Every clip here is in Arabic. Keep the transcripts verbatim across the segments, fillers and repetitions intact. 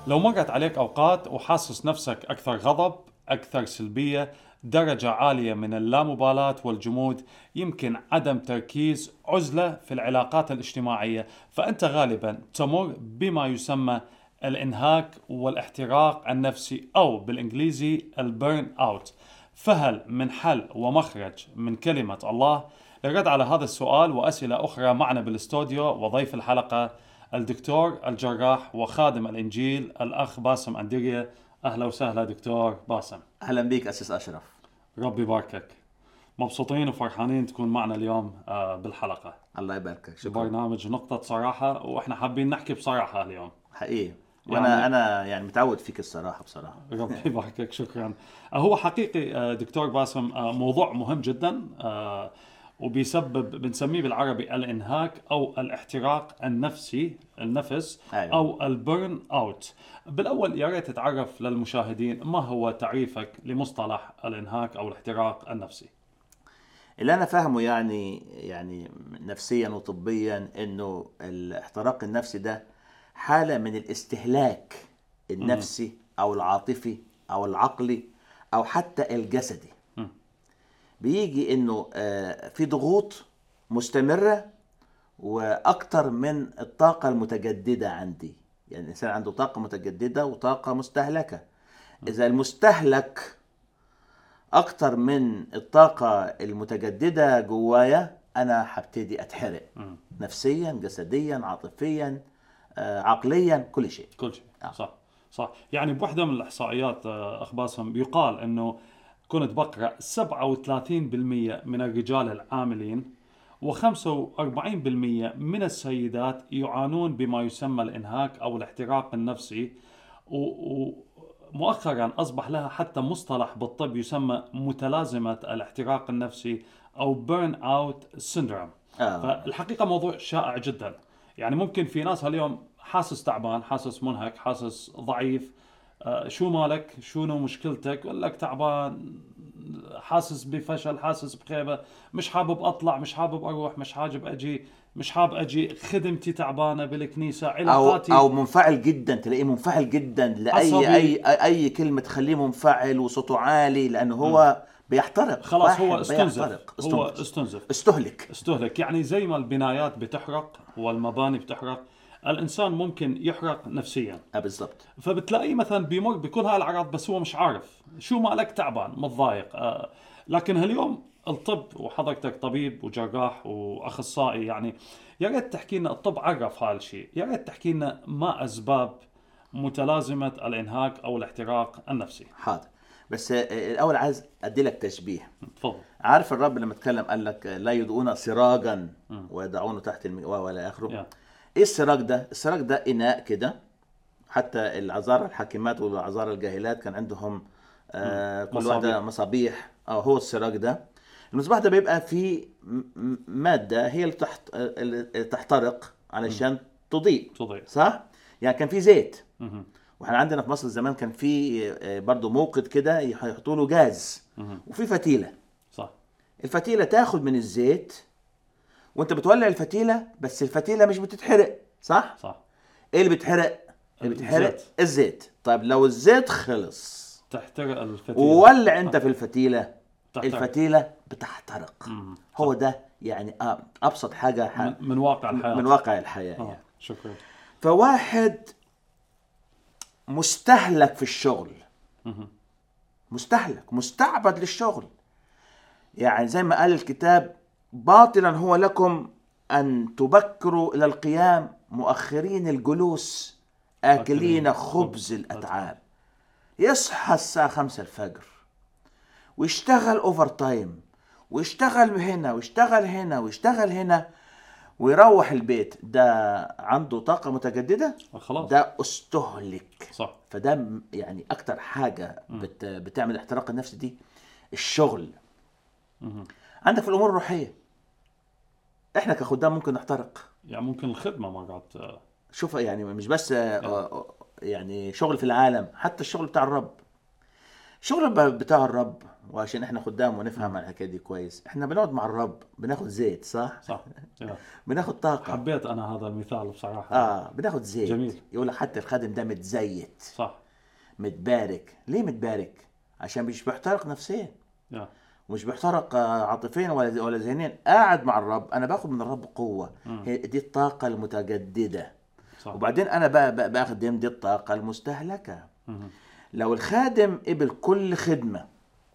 لو مرت عليك أوقات وحاسس نفسك أكثر غضب، أكثر سلبية، درجة عالية من اللامبالاة والجمود، يمكن عدم تركيز، عزلة في العلاقات الاجتماعية، فأنت غالبا تمر بما يسمى الإنهاك والاحتراق النفسي، أو بالإنجليزي البيرن أوت. فهل من حل ومخرج من كلمة الله؟ للرد على هذا السؤال وأسئلة أخرى معنا بالاستوديو وضيف الحلقة الدكتور الجراح وخادم الإنجيل الأخ باسم أنديريا. أهلا وسهلا دكتور باسم. أهلا بيك أسيس أشرف. ربي يباركك. مبسوطين وفرحانين تكون معنا اليوم بالحلقة. الله يباركك. شكرا. برنامج نقطة صراحة، وإحنا حابين نحكي بصراحة اليوم حقيقي، وأنا يعني أنا يعني متعود فيك الصراحة بصراحة. ربي يباركك. شكرا. هو حقيقي دكتور باسم موضوع مهم جدا، وبيسبب بنسميه بالعربي الانهاك او الاحتراق النفسي النفس. أيوة. او البرن اوت. بالاول يا ريت تتعرف للمشاهدين ما هو تعريفك لمصطلح الانهاك او الاحتراق النفسي. اللي انا فاهمه يعني يعني نفسيا وطبيا انه الاحتراق النفسي ده حالة من الاستهلاك النفسي م. او العاطفي او العقلي او حتى الجسدي. بيجي انه في ضغوط مستمرة واكتر من الطاقة المتجددة عندي. يعني الانسان عنده طاقة متجددة وطاقة مستهلكة. اذا المستهلك اكتر من الطاقة المتجددة جوايا، انا هبتدي اتحرق نفسيا جسديا عاطفيا عقليا كل شيء كل شيء. آه. صح صح. يعني بوحدة من الاحصائيات اخ باسم بيقال انه كنت بقرأ سبعة وثلاثين بالمئة من الرجال العاملين وخمسة وأربعين بالمئة من السيدات يعانون بما يسمى الإنهاك أو الاحتراق النفسي، ومؤخرا أصبح لها حتى مصطلح بالطب يسمى متلازمة الاحتراق النفسي أو burn out syndrome. آه. فالحقيقة موضوع شائع جدا. يعني ممكن في ناس اليوم حاسس تعبان، حاسس منهك، حاسس ضعيف، آه شو مالك، شنو مشكلتك، يقول لك تعبان، حاسس بفشل، حاسس بخيبة، مش حابب أطلع، مش حابب أروح، مش حابب أجي، مش حابب أجي، خدمتي تعبانة بالكنيسة، علاقاتي، أو, أو منفعل جدا، تلاقيه منفعل جدا لأي أي, أي كلمة تخليه منفعل وصوته عالي، لأنه هو م. بيحترق. خلاص هو استنزف. هو استنزف استهلك استهلك يعني زي ما البنايات بتحرق والمباني بتحرق، الإنسان ممكن يحرق نفسيا. اه بالضبط. فبتلاقيه مثلا بيمر بكل هاي الأعراض بس هو مش عارف شو مالك، تعبان، متضايق. آه لكن هاليوم الطب، وحضرتك طبيب وجراح وأخصائي، يعني يا ريت تحكي لنا، الطب عرف هذا الشيء، يا ريت تحكي لنا ما أسباب متلازمة الإنهاك أو الاحتراق النفسي. حاضر. بس الأول عايز أدي لك تشبيه. تفضل. عارف الرب لما اتكلم قال لك لا يضعون سراجا ويدعونه تحت المئوى ولا آخره. yeah. ايه السراج ده؟ السراج ده إناء كده. حتى العذارى الحاكمات والعذارى الجاهلات كان عندهم آه كل واحدة مصابيح. اه هو السراج ده. المصباح ده بيبقى فيه مادة هي اللي تحت اللي تحترق علشان تضيء. تضيء. صح؟ يعني كان في زيت. م- واحنا عندنا في مصر زمان كان في برضو موقد كده يحطوا له جاز. م- وفي فتيلة. صح. الفتيلة تاخد من الزيت وانت بتولع الفتيلة، بس الفتيلة مش بتتحرق. صح؟ صح. ايه اللي بتحرق؟ اللي بتحرق الزيت. الزيت. طيب لو الزيت خلص تحترق الفتيلة، وولع انت في الفتيلة تحترق. الفتيلة بتحترق. مم. هو ده يعني ابسط حاجة ح... من, من واقع الحياة. من واقع الحياة. آه. يعني. شكرا. فواحد مستهلك في الشغل. مم. مستهلك مستعبد للشغل. يعني زي ما قال الكتاب باطلا هو لكم أن تبكروا إلى القيام مؤخرين الجلوس آكلين خبز الأتعاب. يصحى الساعة خمسة الفجر ويشتغل أوفر تايم ويشتغل هنا ويشتغل هنا ويشتغل هنا ويروح البيت. ده عنده طاقة متجددة؟ خلاص. ده استهلك. صح. فده يعني أكتر حاجة بت بتعمل احتراق النفس دي الشغل. م- عندك في الأمور الروحية احنا كخدام ممكن نحترق. يعني ممكن الخدمة مرات. شوف يعني مش بس يعني شغل في العالم، حتى الشغل بتاع الرب. شغل ب- بتاع الرب، وعشان احنا خدام ونفهم الحكايه دي كويس، احنا بنقعد مع الرب بناخد زيت، صح؟ صح. يا. بناخد طاقه. حبيت انا هذا المثال بصراحة يعني. اه بناخد زيت. جميل. يقول لك حتى الخادم ده متزيت، صح. متبارك. ليه متبارك؟ عشان مش بيحترق نفسيا يا. ومش بيحترق آه، عاطفيا ولا ولا ذهنيا. قاعد مع الرب انا باخد من الرب قوه، مم. هي دي الطاقه المتجدده. صح. وبعدين انا بقى بقى باخدم دي الطاقه المستهلكه. مم. لو الخادم قبل كل خدمه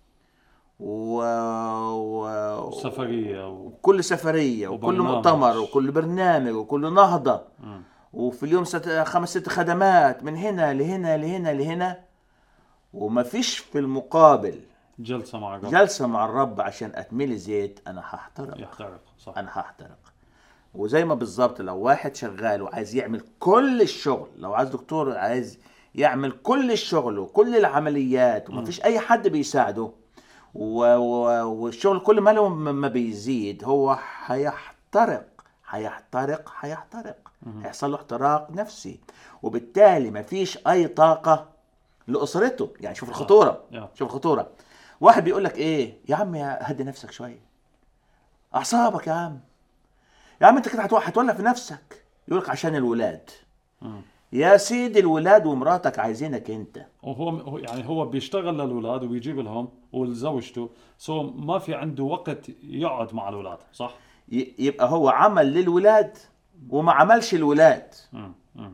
و... و... سفرية و... وكل سفريه وكل وبرنامج. مؤتمر وكل برنامج وكل نهضه، مم. وفي اليوم ست... خمس ست خدمات من هنا لهنا لهنا لهنا، ومفيش في المقابل جلسة مع الرب. جلسه مع الرب عشان اتملي زيت، انا هحترق. يحترق. صح. انا هحترق. وزي ما بالظبط لو واحد شغال وعايز يعمل كل الشغل، لو عايز دكتور عايز يعمل كل الشغل وكل العمليات ومفيش اي حد بيساعده، و... و... والشغل كل ما له ما بيزيد، هو هيحترق هيحترق هيحترق هيحصل له احتراق نفسي، وبالتالي مفيش اي طاقة لأسرته. يعني شوف الخطورة. يا. شوف الخطورة. واحد بيقول لك ايه يا عم، يا هدي نفسك شوية، اعصابك يا عم، يا عم انت كده هتو- هتولع في نفسك. يقول لك عشان الولاد. مم. يا سيدي الولاد ومراتك عايزينك انت. وهو هو- يعني هو بيشتغل للأولاد وبيجيب لهم ولزوجته، سو ما في عنده وقت يقعد مع الأولاد. صح. ي- يبقى هو عمل للولاد وما عملش الولاد. مم. مم.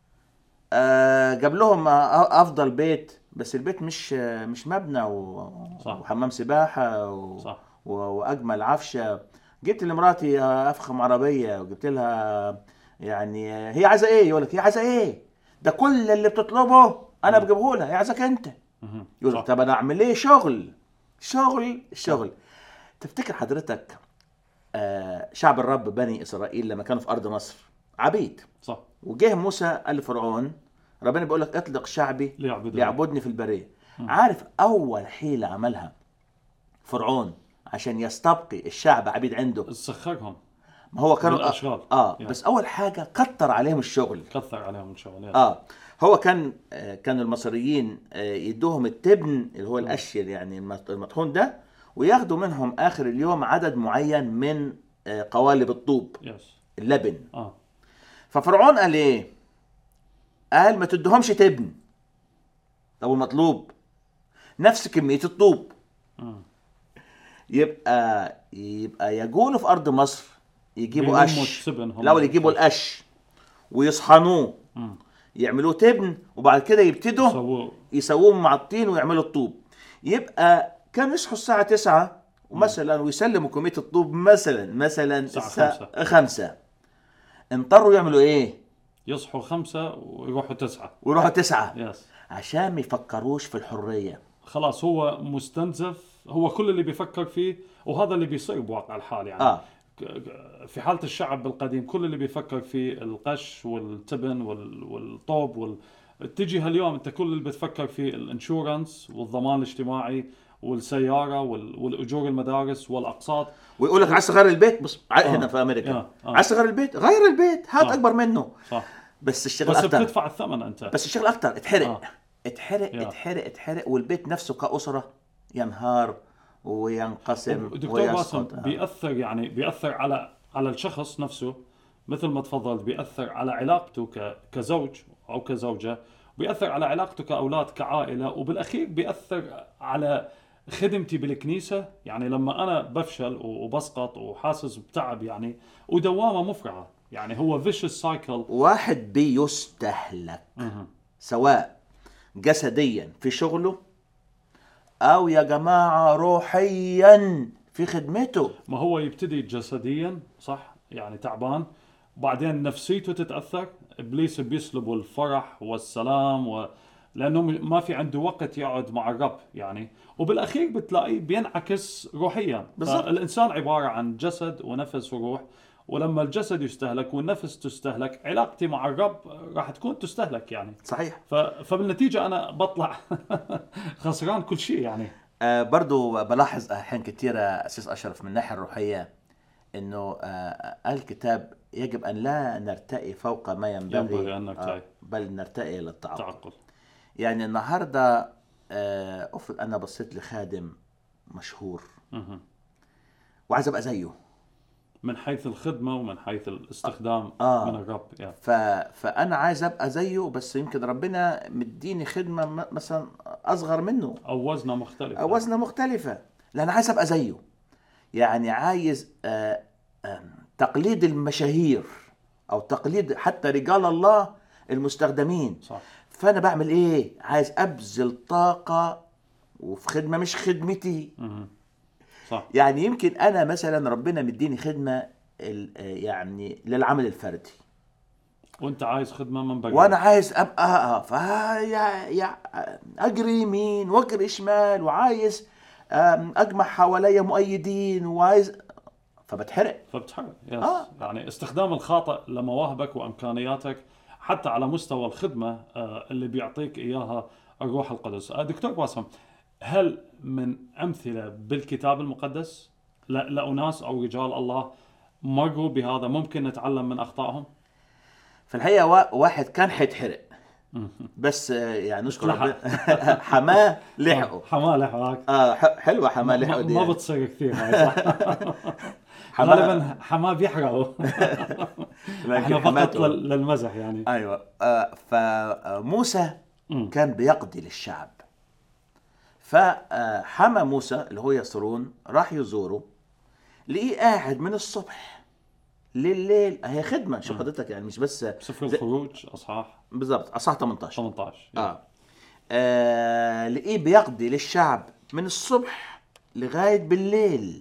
آه جاب لهم آه افضل بيت، بس البيت مش آه مش مبنى و... صح. وحمام سباحة و... صح. و... واجمل عفشة. جبت لمراتي آه افخم عربية، وجبت لها يعني آه هي عايزة ايه؟ يقول لك هي عايزة ايه؟ ده كل اللي بتطلبه انا بجيبه لها، هي عايزاك انت. مم. يقول صح. لك طب انا اعمل ايه؟ شغل شغل شغل. تفتكر حضرتك آه شعب الرب بني اسرائيل لما كانوا في ارض مصر عبيد، صح. وجه موسى قال لفرعون، ربنا بيقول لك اطلق شعبي ليعبدوني. ليعبدني في البريه. عارف اول حيله عملها فرعون عشان يستبقي الشعب عبيد عنده؟ سخرهم. ما هو كانوا بالأشغال. اه يعني. بس اول حاجه كتر عليهم الشغل. كثر عليهم الشغل. يا. اه هو كان آه كانوا المصريين آه يدوهم التبن اللي هو الاشيل يعني المط- المطحون ده، وياخدوا منهم اخر اليوم عدد معين من آه قوالب الطوب يس. اللبن. اه. ففرعون قال ايه؟ قال ما تدهمش تبن. طب المطلوب نفس كمية الطوب. مم. يبقى يبقى يجولوا في أرض مصر يجيبوا بيلموا قش. التبن هم. الأول يجيبوا القش ويصحنوه، مم. يعملوه تبن، وبعد كده يبتدوا سووا. يسووه مع الطين ويعملوا الطوب. يبقى كانوا يصحوا الساعة تسعة ومثلا ويسلموا كمية الطوب مثلا مثلا الساعة الساعة خمسة. انطروا يعملوا ايه؟ يصحوا خمسة ويروحوا تسعة. ويروحوا تسعة يس. عشان ما يفكروش في الحرية. خلاص هو مستنزف، هو كل اللي بيفكر فيه، وهذا اللي بيصير بواقع الحال يعني. اه ك- ك- في حالة الشعب القديم كل اللي بيفكر فيه القش والتبن وال- والطوب وال... تجي هاليوم انت كل اللي بتفكر فيه الانشورنس والضمان الاجتماعي والسيارة وال... والأجور المدارس والأقساط. ويقول لك عايز تغير البيت، بص ع- آه. هنا في امريكا آه. آه. عايز تغير البيت، غير البيت، هات آه. اكبر منه. صح. بس الشغل بس اكتر. بتدفع الثمن انت. بس الشغل اكتر. اتحرق آه. اتحرق يا. اتحرق اتحرق والبيت نفسه كأسرة ينهار وينقسم دكتور باسم ويسقط. آه. بيأثر يعني بيأثر على على الشخص نفسه، مثل ما تفضلت بيأثر على علاقته ك... كزوج أو كزوجة، بيأثر على علاقته كأولاد كعائلة، وبالأخير بيأثر على خدمتي بالكنيسة. يعني لما أنا بفشل وبسقط وحاسس بتعب يعني، ودوامة مفرعة يعني، هو vicious cycle. واحد بيستهلك مهم. سواء جسديا في شغله او يا جماعة روحيا في خدمته. ما هو يبتدي جسديا صح يعني تعبان، بعدين نفسيته تتأثر، إبليس بيسلبه الفرح والسلام و... لأنه م- ما في عنده وقت يقعد مع الرب يعني، وبالأخير بتلاقيه بينعكس روحيا. بالضبط. فالإنسان عبارة عن جسد ونفس وروح، ولما الجسد يستهلك والنفس تستهلك، علاقتي مع الرب راح تكون تستهلك يعني. صحيح. ف... فبالنتيجة أنا بطلع خسران كل شيء يعني. آه برضو بلاحظ أحيان كتيرة أسيس أشرف من الناحية الروحية إنه آه الكتاب يجب أن لا نرتقي فوق ما ينبغي, ينبغي أن نرتقي. آه بل نرتقي للتعقل. تعقل. يعني النهاردة آه، افرض انا بصيت لخادم مشهور مهم. وعايز ابقى زيه. من حيث الخدمة ومن حيث الاستخدام آه. من الرب يعني. ف... فانا عايز ابقى زيه، بس يمكن ربنا مديني خدمه م- مثلا اصغر منه أو وزنة مختلف. او وزنه مختلفه، لان عايز ابقى زيه. يعني عايز آه، آه، تقليد المشاهير او تقليد حتى رجال الله المستخدمين. صح. فانا بعمل ايه؟ عايز ابذل طاقه وفي خدمه مش خدمتي. مهم. صح. يعني يمكن انا مثلا ربنا مديني خدمه ال- آه، يعني للعمل الفردي، وانت عايز خدمة من بقى. وانا عايز ابقى اه ف يا يا اجري يمين واجري شمال، وعايز آم، اجمع حواليا مؤيدين، وعايز فبتحرق. فبتحرك. يس. آه. يعني استخدام الخاطئ لمواهبك وامكانياتك حتى على مستوى الخدمه آه، اللي بيعطيك اياها الروح القدس. آه، دكتور باسم، هل من امثله بالكتاب المقدس ل- لاناس او رجال الله مروا بهذا ممكن نتعلم من اخطائهم؟ في الحقيقه وا- واحد كان حيتحرق، بس آه، يعني نشكر لحق. ربنا حماه لحقه. حماه لحقك. اه ح- حلوه حماه ما, لحقه ما دي ما يعني. بتصير كثير هاي صح. حماه غالبا حماه بيحرقوا. احنا لكن فقط حماته لل- للمزح يعني. ايوه. آه فموسى مم. كان بيقضي للشعب، فحمى موسى اللي هو يسرون راح يزوره، لقيه قاعد من الصبح لليل. هي خدمه شو حضرتك يعني، مش بس سفر زي- الخروج اصحاح بالضبط اصحاح ثمانية عشر. ثمانية عشر. اه, آه لقيه بيقضي للشعب من الصبح لغايه بالليل.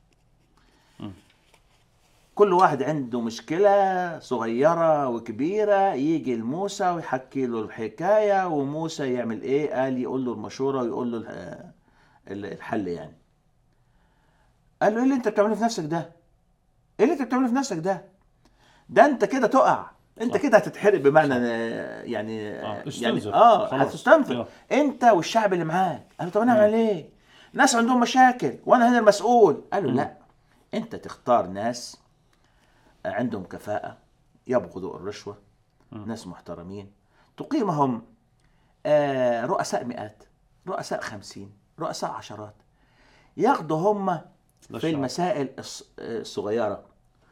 كل واحد عنده مشكلة صغيرة وكبيرة، يجي لموسى ويحكي له الحكاية، وموسى يعمل ايه؟ قال يقول له المشورة ويقول له الح- الحل يعني. قال له ايه اللي انت بتعمله في نفسك ده؟ ايه اللي انت بتعمله في نفسك ده؟ ده انت كده تقع، انت صح. كده هتتحرق بمعنى صح. آه، يعني آه، يعني استنزف. اه خلاص. هتستنفذ يلا. انت والشعب اللي معاك. قال له طب انا اعمل ايه؟ ناس عندهم مشاكل وانا هنا المسؤول. قال له لا، انت تختار ناس عندهم كفاءة، يبغضوا الرشوة، ناس محترمين، تقيمهم آه، رؤساء مئات، رؤساء خمسين، رؤساء عشرات، ياخدوا هم في للشعب. المسائل الص- الصغيرة،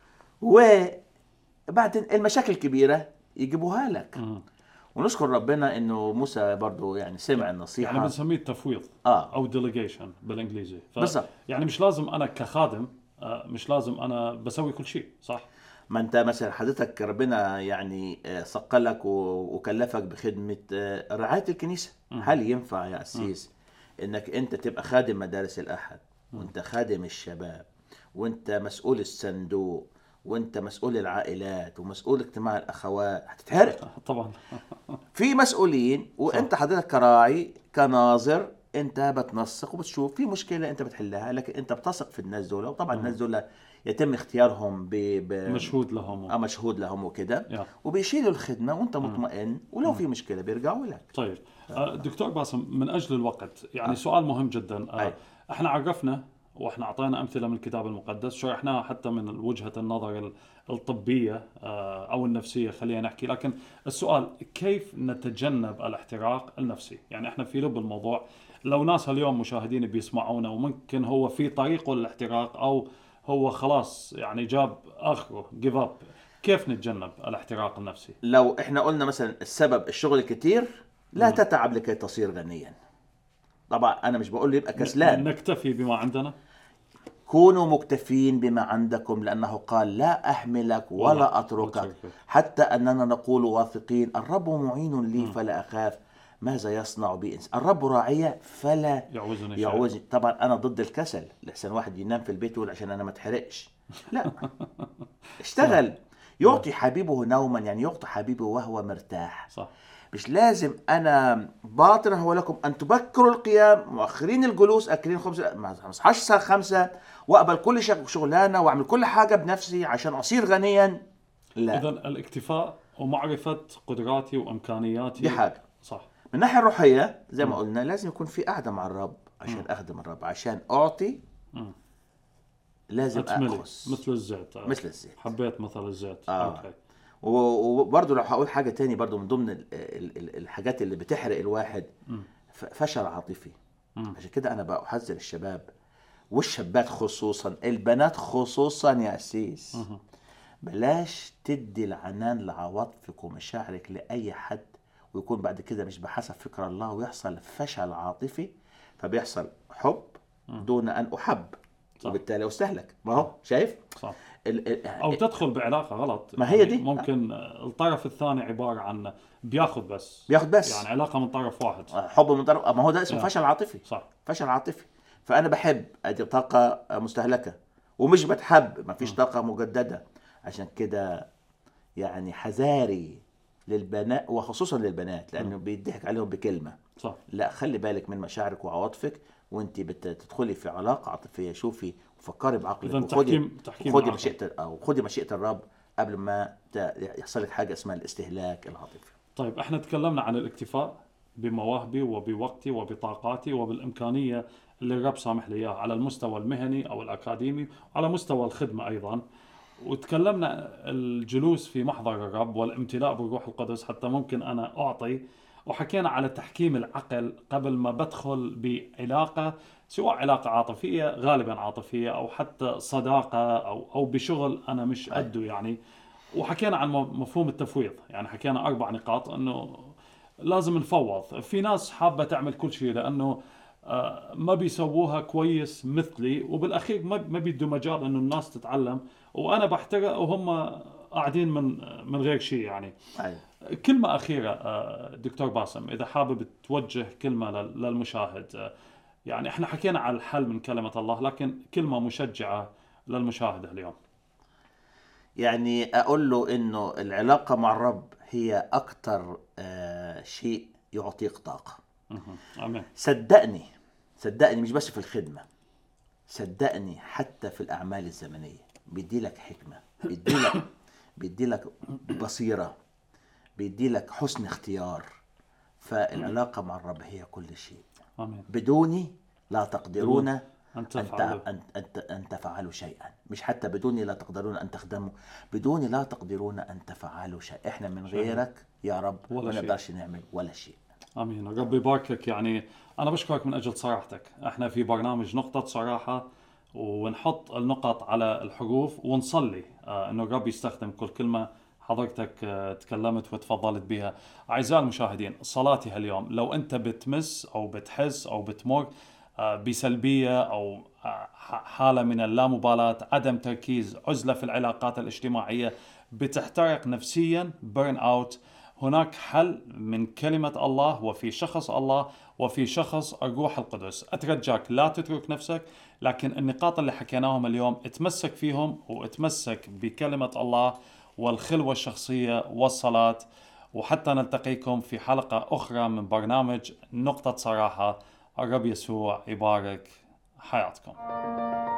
وبعدين المشاكل الكبيرة يجيبوها لك. مم. ونشكر ربنا انه موسى برضو يعني سمع النصيحة. يعني بنسميه التفويض آه. او ديليجيشن بالانجليزي. ف... بالضبط. يعني مش لازم انا كخادم آه، مش لازم انا بسوي كل شيء صح. ما انت مثلا حضرتك ربنا يعني آه، صقلك و- وكلفك بخدمة آه، رعاية الكنيسة. هل ينفع يا أسيس انك انت تبقى خادم مدارس الأحد، وانت خادم الشباب، وانت مسؤول الصندوق، وانت مسؤول العائلات، ومسؤول اجتماع الأخوات؟ هتتحرق. طبعا. في مسؤولين، وانت حضرتك كراعي كناظر انت بتنسق وبتشوف في مشكلة انت بتحلها، لكن انت بتثق في الناس دول، وطبعا الناس دول يتم اختيارهم ب... ب... مشهود لهم. اه مشهود لهم وكده، يا. وبيشيلوا الخدمة وانت مطمئن، ولو في مشكلة بيرجعوا لك. طيب آه، دكتور باسم، من اجل الوقت يعني سؤال مهم جدا. آه، أي. احنا عرفنا واحنا اعطينا امثله من الكتاب المقدس، شرحناها حتى من وجهه النظر ال- الطبيه آه، او النفسيه خلينا نحكي، لكن السؤال كيف نتجنب الاحتراق النفسي؟ يعني احنا في لب الموضوع، لو ناس اليوم مشاهدين بيسمعونا وممكن هو في طريقه للاحتراق او هو خلاص يعني جاب اخره جيف اب، كيف نتجنب الاحتراق النفسي؟ لو احنا قلنا مثلا السبب الشغل كتير، لا تتعب لكي تصير غنيا. طبعا انا مش بقول له يبقى كسلان، نكتفي بما عندنا. كونوا مكتفين بما عندكم، لأنه قال لا أحملك ولا ولا أتركك، أتركك. حتى أننا نقول واثقين الرب معين لي فلا أخاف ماذا يصنع بي إنسان. الرب راعية فلا يعوزني شيء. يعوزني. طبعا أنا ضد الكسل، لحسن واحد ينام في البيت يقول عشان أنا ما اتحرقش. لا، اشتغل. يعطي حبيبه نوما، يعني يعطي حبيبه وهو مرتاح. صح. مش لازم انا باطل هو لكم ان تبكروا القيام مؤخرين الجلوس اكلين خبز، ما اصحاش الساعه خمسة واقبل كل شغ- شغلانه واعمل كل حاجه بنفسي عشان اصير غنيا. لا، إذا الاكتفاء ومعرفة قدراتي وإمكانياتي. دي حاجه. صح. من الناحيه الروحيه زي ما قلنا لازم يكون في قعده مع الرب عشان اخدم الرب، عشان اعطي مم. لازم أتملي اخذ مثل الزيت. مثل الزيت. حبيت مثل الزيت. آه. أوكي. و- وبرضه لو هقول حاجه تاني برضه من ضمن ال- ال- ال- الحاجات اللي بتحرق الواحد، ف- فشل عاطفي. عشان كده انا بقى احذر الشباب والشابات خصوصا، البنات خصوصا يا أسيس، بلاش تدي العنان لعواطفك ومشاعرك لأي حد، ويكون بعد كده مش بحسب فكر الله، ويحصل فشل عاطفي، فبيحصل حب دون أن أحب، صح. وبالتالي أستهلك. ما هو شايف صح. ال- ال- او تدخل بعلاقه غلط. ما هي يعني دي. ممكن الطرف الثاني عباره عن بياخذ بس بياخد بس يعني علاقه من طرف واحد. حب من طرف، ما هو ده اسمه آه. فشل عاطفي. صح. فشل عاطفي. فأنا بحب أدي طاقة مستهلكة، ومش بتحب، ما فيش طاقة مجددة. عشان كده يعني حذاري للبنات وخصوصا للبنات، لأنه بيضحك عليهم بكلمة. صح. لا، خلي بالك من مشاعرك وعواطفك وانت بتدخلي في علاقة عاطفية. شوفي وفكري بعقلك، إذن وخدي تحكيم- تحكيم خدي عقل. مشيئة أو خدي مشيئة الرب قبل ما ت- يحصل لك حاجة اسمها الاستهلاك العاطفي. طيب احنا تكلمنا عن الاكتفاء بمواهبي وبوقتي وبطاقاتي وبالإمكانية اللي الرب سامح لي إياها على المستوى المهني أو الأكاديمي وعلى مستوى الخدمة أيضا. وتكلمنا الجلوس في محضر الرب والامتلاء بالروح القدس حتى ممكن أنا أعطي، وحكينا على تحكيم العقل قبل ما بدخل بعلاقة، سواء علاقة عاطفية غالبا عاطفية أو حتى صداقة أو أو بشغل أنا مش قده يعني. وحكينا عن مفهوم التفويض، يعني حكينا أربع نقاط أنه لازم نفوض. في ناس حابة تعمل كل شيء لأنه آه، ما بيسووها كويس مثلي، وبالأخير ما ما بيدوا مجال أنه الناس تتعلم، وأنا بحترق وهم قاعدين من من غير شيء يعني. أيوة. كلمة أخيرة آه، دكتور باسم، إذا حابب توجه كلمة لل- للمشاهد. آه، يعني إحنا حكينا على الحل من كلمة الله، لكن كلمة مشجعة للمشاهد اليوم. يعني أقول له إنه العلاقة مع الرب هي أكتر آه، شيء يعطيك طاقة. مهم. آمين. صدقني صدقني مش بس في الخدمة، صدقني حتى في الأعمال الزمنية بيدي لك حكمة، بيدي لك بيدي لك بصيرة، بيدي لك حسن اختيار. فالعلاقة مع الرب هي كل شيء. آمين. بدوني لا تقدرون أن أن تفعلوا. أن أن أن تفعلوا شيئا. مش حتى بدوني لا تقدرون أن تخدموا، بدوني لا تقدرون أن تفعلوا شيء. إحنا من غيرك يا رب ولا ما شيء. نقدرش نعمل ولا شيء. امين. رب يباركك. يعني انا بشكرك من اجل صراحتك. احنا في برنامج نقطة صراحة، ونحط النقط على الحروف ونصلي آه انه الرب يستخدم كل كلمة حضرتك آه تكلمت وتفضلت بها. اعزائي المشاهدين، صلاتي هاليوم لو انت بتمس او بتحس او بتمر آه بسلبية او آه حالة من اللامبالاة، عدم تركيز، عزلة في العلاقات الاجتماعية، بتحترق نفسيا، بيرن اوت، هناك حل من كلمة الله وفي شخص الله وفي شخص الروح القدس. أترجاك لا تترك نفسك، لكن النقاط اللي حكيناهم اليوم اتمسك فيهم، واتمسك بكلمة الله والخلوة الشخصية والصلاة. وحتى نلتقيكم في حلقة أخرى من برنامج نقطة صراحة. الرب يسوع يبارك حياتكم.